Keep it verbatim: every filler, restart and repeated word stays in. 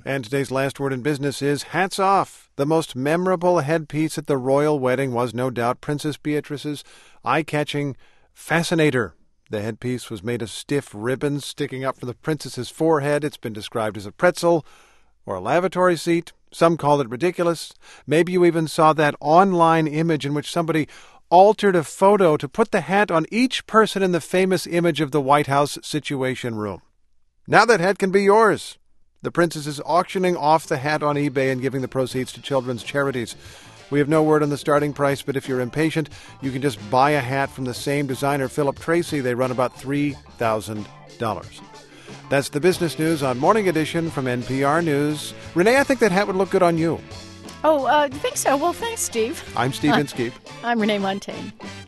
And today's last word in business is hats off. The most memorable headpiece at the royal wedding was no doubt Princess Beatrice's eye-catching fascinator. The headpiece was made of stiff ribbons sticking up from the princess's forehead. It's been described as a pretzel or a lavatory seat. Some call it ridiculous. Maybe you even saw that online image in which somebody altered a photo to put the hat on each person in the famous image of the White House Situation Room. Now that hat can be yours. The princess is auctioning off the hat on eBay and giving the proceeds to children's charities. We have no word on the starting price, but if you're impatient, you can just buy a hat from the same designer, Philip Tracy. They run about three thousand dollars. That's the business news on Morning Edition from N P R News. Renee, I think that hat would look good on you. Oh, uh, you think so? Well, thanks, Steve. I'm Steve Inskeep. I'm Renee Montaigne.